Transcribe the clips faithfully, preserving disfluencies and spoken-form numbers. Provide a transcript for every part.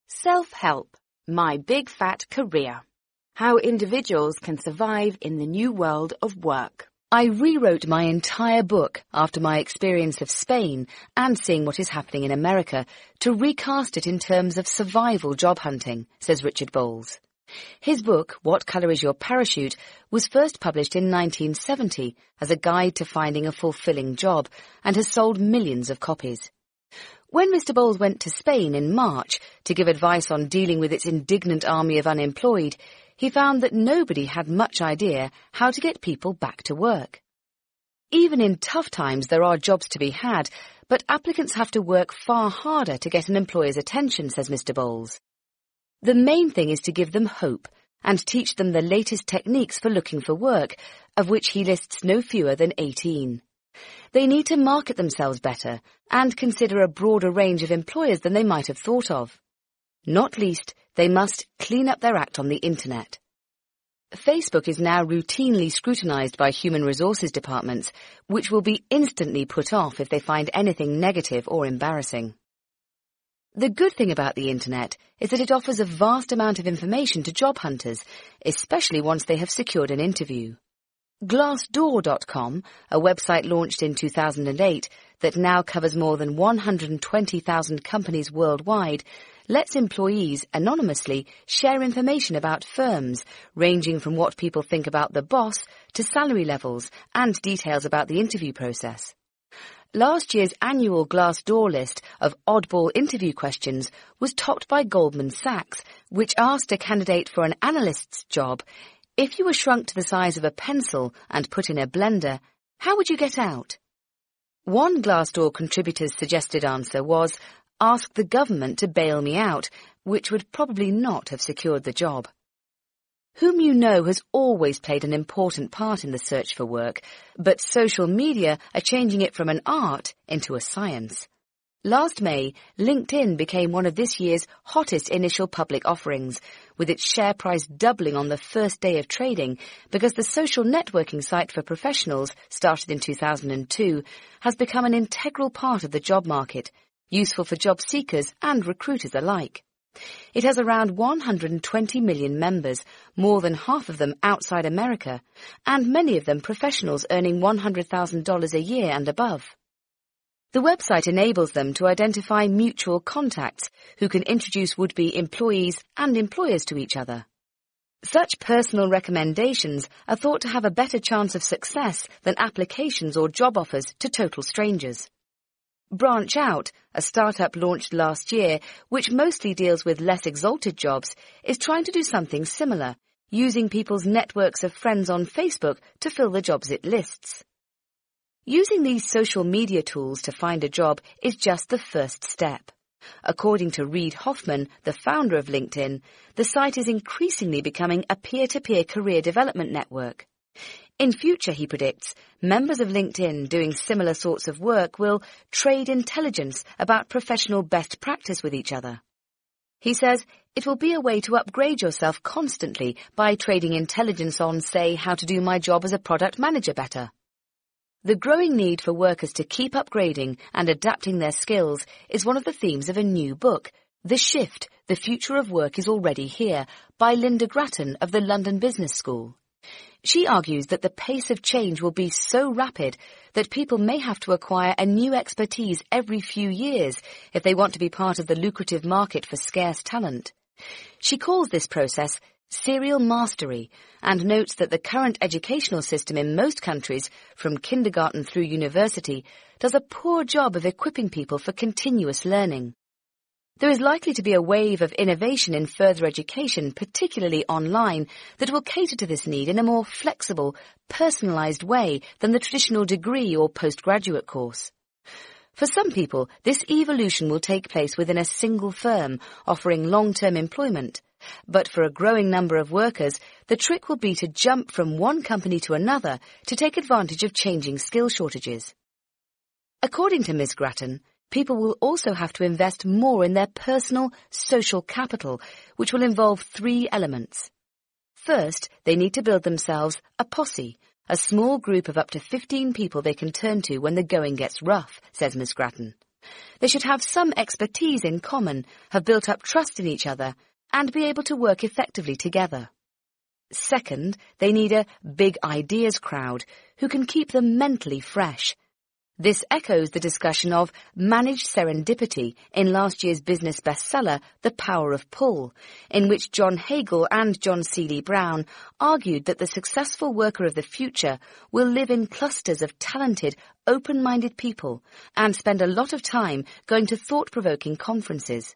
Self-help, my big fat career. How individuals can survive in the new world of work. I rewrote my entire book after my experience of Spain and seeing what is happening in America to recast it in terms of survival job hunting, says Richard Bowles. His book, What Colour is Your Parachute, was first published in nineteen seventy as a guide to finding a fulfilling job and has sold millions of copies. When Mister Bowles went to Spain in March to give advice on dealing with its indignant army of unemployed, he found that nobody had much idea how to get people back to work. Even in tough times there are jobs to be had, but applicants have to work far harder to get an employer's attention, says Mister Bowles. The main thing is to give them hope and teach them the latest techniques for looking for work, of which he lists no fewer than eighteen. They need to market themselves better and consider a broader range of employers than they might have thought of. Not least, they must clean up their act on the internet. Facebook is now routinely scrutinized by human resources departments, which will be instantly put off if they find anything negative or embarrassing. The good thing about the internet is that it offers a vast amount of information to job hunters, especially once they have secured an interview. Glassdoor dot com, a website launched in two thousand eight that now covers more than one hundred twenty thousand companies worldwide, lets employees anonymously share information about firms, ranging from what people think about the boss to salary levels and details about the interview process. Last year's annual Glassdoor list of oddball interview questions was topped by Goldman Sachs, which asked a candidate for an analyst's job, if you were shrunk to the size of a pencil and put in a blender, how would you get out? One Glassdoor contributor's suggested answer was, ask the government to bail me out, which would probably not have secured the job. Whom you know has always played an important part in the search for work, but social media are changing it from an art into a science. Last May, LinkedIn became one of this year's hottest initial public offerings, with its share price doubling on the first day of trading because the social networking site for professionals, started in two thousand two, has become an integral part of the job market, useful for job seekers and recruiters alike. It has around one hundred twenty million members, more than half of them outside America, and many of them professionals earning one hundred thousand dollars a year and above. The website enables them to identify mutual contacts who can introduce would-be employees and employers to each other. Such personal recommendations are thought to have a better chance of success than applications or job offers to total strangers. Branch Out, a startup launched last year, which mostly deals with less exalted jobs, is trying to do something similar, using people's networks of friends on Facebook to fill the jobs it lists. Using these social media tools to find a job is just the first step. According to Reid Hoffman, the founder of LinkedIn, the site is increasingly becoming a peer-to-peer career development network. In future, he predicts, members of LinkedIn doing similar sorts of work will trade intelligence about professional best practice with each other. He says it will be a way to upgrade yourself constantly by trading intelligence on, say, how to do my job as a product manager better. The growing need for workers to keep upgrading and adapting their skills is one of the themes of a new book, The Shift, The Future of Work is Already Here, by Linda Grattan of the London Business School. She argues that the pace of change will be so rapid that people may have to acquire a new expertise every few years if they want to be part of the lucrative market for scarce talent. She calls this process serial mastery and notes that the current educational system in most countries, from kindergarten through university, does a poor job of equipping people for continuous learning. There is likely to be a wave of innovation in further education, particularly online, that will cater to this need in a more flexible, personalized way than the traditional degree or postgraduate course. For some people, this evolution will take place within a single firm, offering long-term employment. But for a growing number of workers, the trick will be to jump from one company to another to take advantage of changing skill shortages. According to Miz Grattan, people will also have to invest more in their personal social capital, which will involve three elements. First, they need to build themselves a posse, a small group of up to fifteen people they can turn to when the going gets rough, says Miz Grattan. They should have some expertise in common, have built up trust in each other, and be able to work effectively together. Second, they need a big ideas crowd who can keep them mentally fresh. This echoes the discussion of managed serendipity in last year's business bestseller, The Power of Pull, in which John Hagel and John Seeley Brown argued that the successful worker of the future will live in clusters of talented, open-minded people and spend a lot of time going to thought-provoking conferences.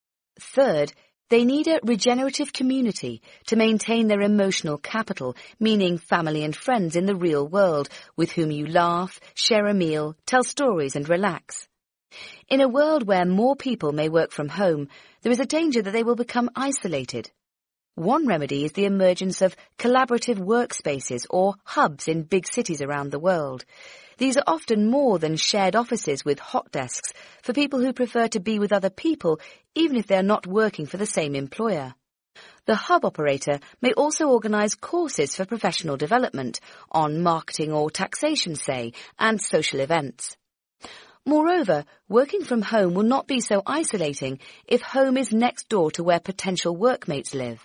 Third, they need a regenerative community to maintain their emotional capital, meaning family and friends in the real world, with whom you laugh, share a meal, tell stories and relax. In a world where more people may work from home, there is a danger that they will become isolated. One remedy is the emergence of collaborative workspaces or hubs in big cities around the world. These are often more than shared offices with hot desks for people who prefer to be with other people even if they are not working for the same employer. The hub operator may also organise courses for professional development on marketing or taxation, say, and social events. Moreover, working from home will not be so isolating if home is next door to where potential workmates live.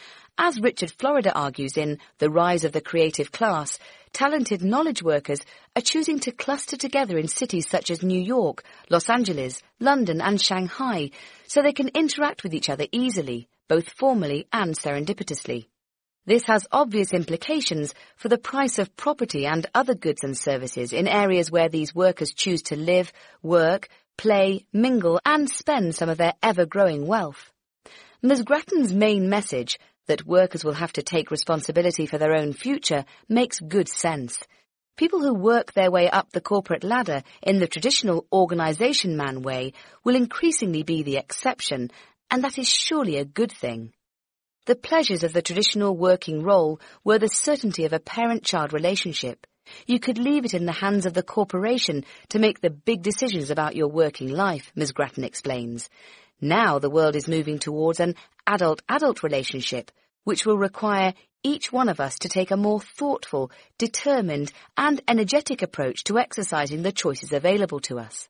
As Richard Florida argues in The Rise of the Creative Class, talented knowledge workers are choosing to cluster together in cities such as New York, Los Angeles, London and Shanghai, so they can interact with each other easily, both formally and serendipitously. This has obvious implications for the price of property and other goods and services in areas where these workers choose to live, work, play, mingle and spend some of their ever-growing wealth. Miz Grattan's main message, that workers will have to take responsibility for their own future, makes good sense. People who work their way up the corporate ladder in the traditional organisation man way will increasingly be the exception, and that is surely a good thing. The pleasures of the traditional working role were the certainty of a parent-child relationship. You could leave it in the hands of the corporation to make the big decisions about your working life, Miz Grattan explains. Now the world is moving towards an adult-adult relationship, which will require each one of us to take a more thoughtful, determined and energetic approach to exercising the choices available to us.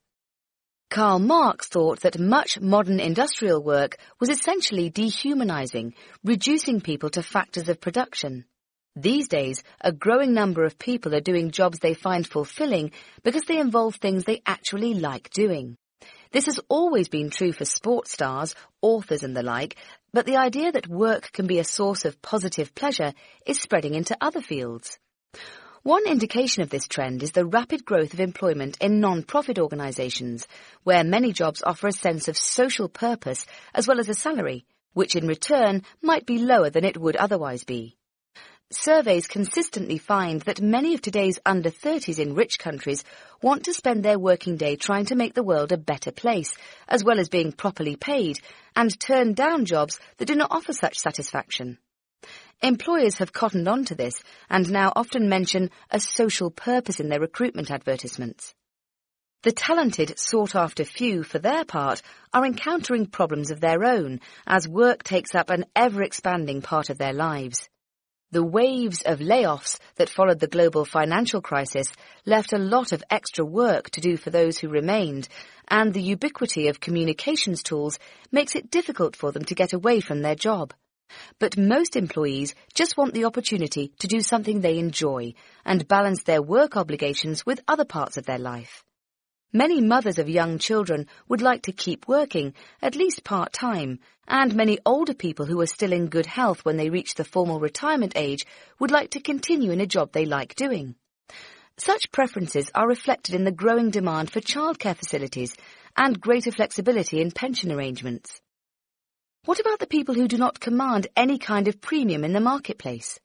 Karl Marx thought that much modern industrial work was essentially dehumanizing, reducing people to factors of production. These days, a growing number of people are doing jobs they find fulfilling because they involve things they actually like doing. This has always been true for sports stars, authors and the like, but the idea that work can be a source of positive pleasure is spreading into other fields. One indication of this trend is the rapid growth of employment in non-profit organisations, where many jobs offer a sense of social purpose as well as a salary, which in return might be lower than it would otherwise be. Surveys consistently find that many of today's under thirties in rich countries want to spend their working day trying to make the world a better place, as well as being properly paid, and turn down jobs that do not offer such satisfaction. Employers have cottoned on to this and now often mention a social purpose in their recruitment advertisements. The talented, sought-after few, for their part, are encountering problems of their own as work takes up an ever-expanding part of their lives. The waves of layoffs that followed the global financial crisis left a lot of extra work to do for those who remained, and the ubiquity of communications tools makes it difficult for them to get away from their job. But most employees just want the opportunity to do something they enjoy and balance their work obligations with other parts of their life. Many mothers of young children would like to keep working, at least part-time, and many older people who are still in good health when they reach the formal retirement age would like to continue in a job they like doing. Such preferences are reflected in the growing demand for childcare facilities and greater flexibility in pension arrangements. What about the people who do not command any kind of premium in the marketplace?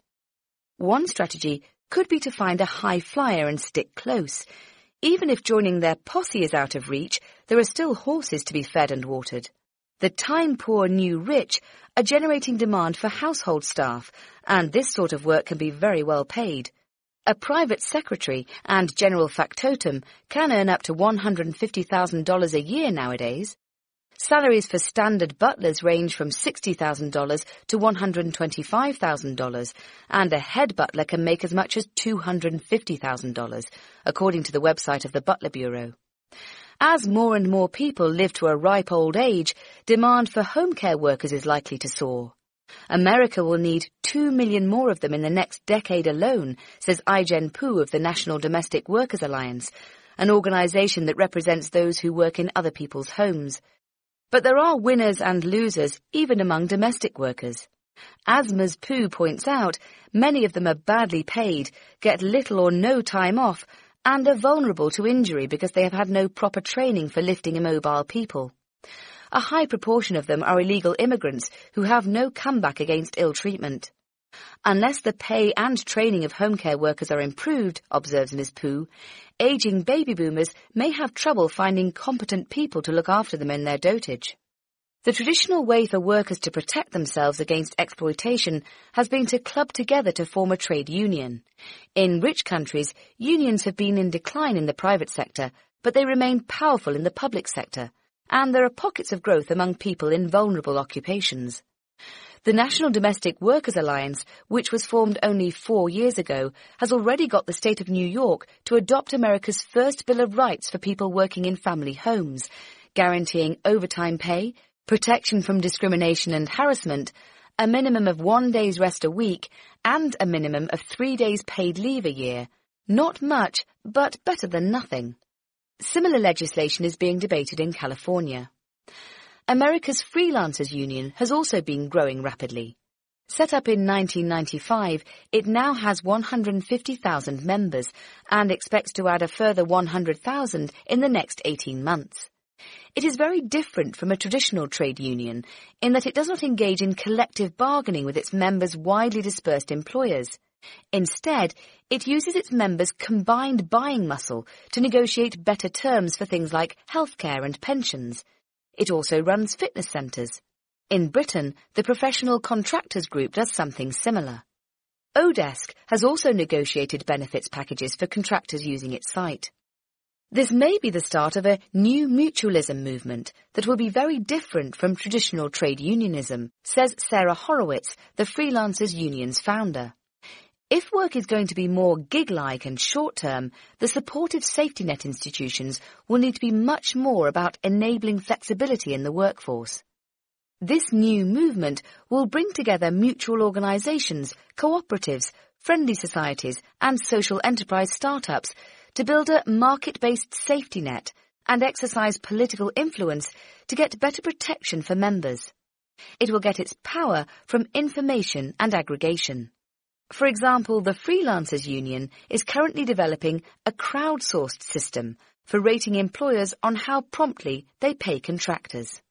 One strategy could be to find a high flyer and stick close. Even if joining their posse is out of reach, there are still horses to be fed and watered. The time-poor new rich are generating demand for household staff, and this sort of work can be very well paid. A private secretary and general factotum can earn up to one hundred fifty thousand dollars a year nowadays. Salaries for standard butlers range from sixty thousand dollars to one hundred twenty-five thousand dollars, and a head butler can make as much as two hundred fifty thousand dollars, according to the website of the Butler Bureau. As more and more people live to a ripe old age, demand for home care workers is likely to soar. America will need two million more of them in the next decade alone, says Ai-jen Poo of the National Domestic Workers Alliance, an organisation that represents those who work in other people's homes. But there are winners and losers, even among domestic workers. As Miz Poo points out, many of them are badly paid, get little or no time off, and are vulnerable to injury because they have had no proper training for lifting immobile people. A high proportion of them are illegal immigrants who have no comeback against ill treatment. Unless the pay and training of home care workers are improved, observes Miz Poo, ageing baby boomers may have trouble finding competent people to look after them in their dotage. The traditional way for workers to protect themselves against exploitation has been to club together to form a trade union. In rich countries, unions have been in decline in the private sector, but they remain powerful in the public sector, and there are pockets of growth among people in vulnerable occupations. The National Domestic Workers Alliance, which was formed only four years ago, has already got the state of New York to adopt America's first Bill of Rights for people working in family homes, guaranteeing overtime pay, protection from discrimination and harassment, a minimum of one day's rest a week, and a minimum of three days paid leave a year. Not much, but better than nothing. Similar legislation is being debated in California. America's Freelancers Union has also been growing rapidly. Set up in nineteen ninety-five, it now has one hundred fifty thousand members and expects to add a further one hundred thousand in the next eighteen months. It is very different from a traditional trade union in that it does not engage in collective bargaining with its members' widely dispersed employers. Instead, it uses its members' combined buying muscle to negotiate better terms for things like healthcare and pensions. It also runs fitness centres. In Britain, the Professional Contractors Group does something similar. Odesk has also negotiated benefits packages for contractors using its site. This may be the start of a new mutualism movement that will be very different from traditional trade unionism, says Sarah Horowitz, the Freelancers Union's founder. If work is going to be more gig-like and short-term, the supportive safety net institutions will need to be much more about enabling flexibility in the workforce. This new movement will bring together mutual organisations, cooperatives, friendly societies and social enterprise startups to build a market-based safety net and exercise political influence to get better protection for members. It will get its power from information and aggregation. For example, the Freelancers Union is currently developing a crowdsourced system for rating employers on how promptly they pay contractors.